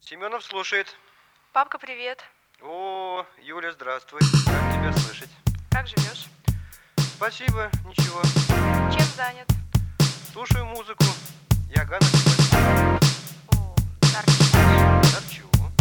Семенов слушает. Папка, привет. О, Юля, здравствуй. Рад тебя слышать. Как живешь? Спасибо, ничего. Чем занят? Слушаю музыку. Ягана Себастьян. О, торчишь. Торчу.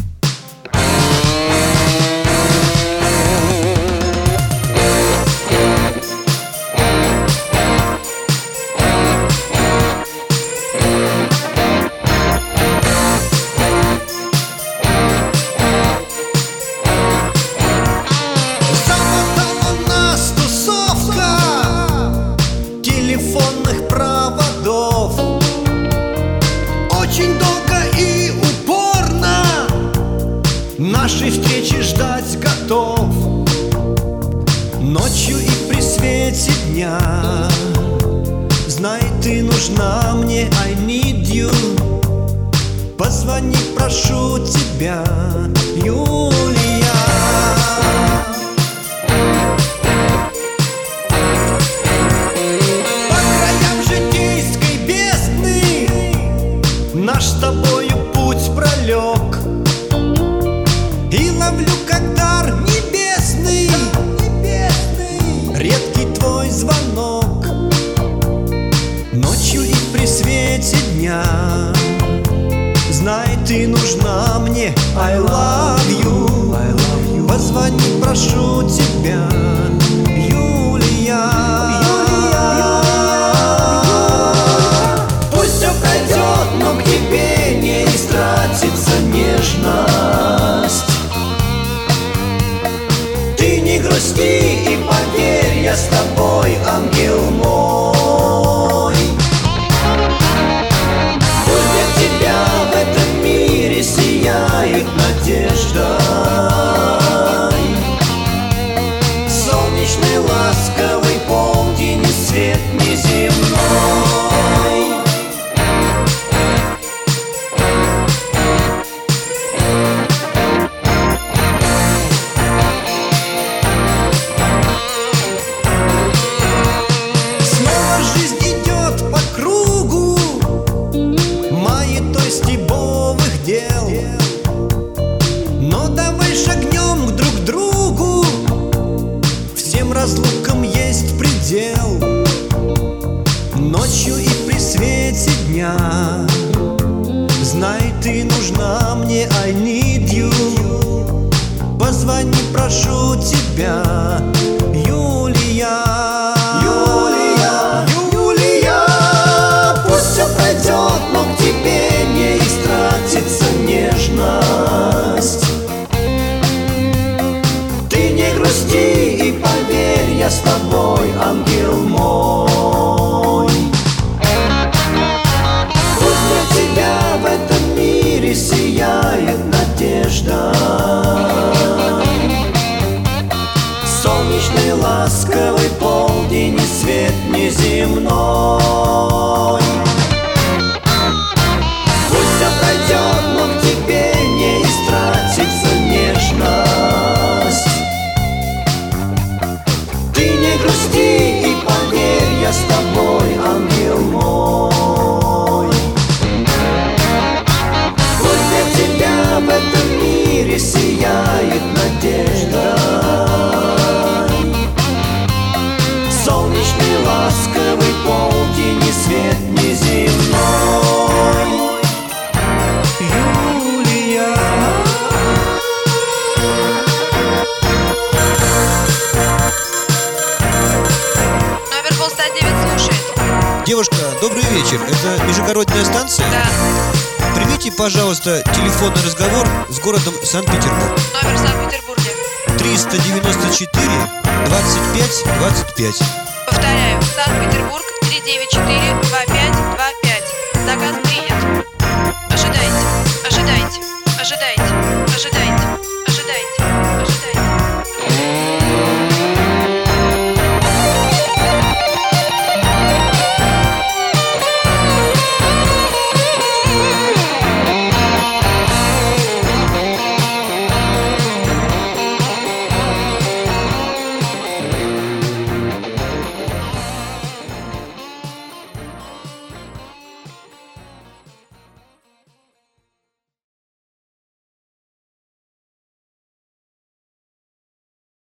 Замотала нас тусовка телефонных проводов. Очень долго и упорно нашей встречи ждать готов. Ночью и при свете дня, знай, ты нужна мне, I need you. Позвони, прошу тебя, Юлия. По краям житейской бездны наш с тобою путь пролег. И ловлю как дар небесный редкий твой звонок. Ночью и при свете дня, знай, ты нужна мне, I love you. Позвони, прошу тебя, Юлия. Пусть все пройдет, но к тебе не истратится нежность. Ты не грусти и поверь, я с тобой, ангел мой. Пусть для тебя в этом мире сияет надежда. Солнечный ласковый полдень и свет неземной. Снова жизнь идет по кругу маятой стебовых дел. Но давай шагнем друг к другу, всем разлукам есть предел. Ночью и при свете дня, знай, ты нужна мне, I need you. Позвони, прошу тебя, Юлия. Юлия, пусть все пройдет, но к тебе не истратится нежность. Ты не грусти и поверь, я с тобой, ангел мой. Пусть для тебя в этом мире сияет надежда. Солнечный ласковый полдень и свет неземной. Пусть все пройдет, но к тебе не истратится нежность. Ты не грусти и поверь, я с тобой, ангел мой. Пусть для тебя в этом мире сияет надежда. Солнечный ласковый полдень и свет неземной. Юлия. Номер был 109 слушает. Девушка, добрый вечер. Это междугородная станция? Да. Примите, пожалуйста, телефонный разговор с городом Санкт-Петербург. Номер в Санкт-Петербурге. 394 25 25. Повторяю, Санкт-Петербург 394 2525. Заказ принят. Ожидайте, ожидайте, ожидайте, ожидайте, ожидайте.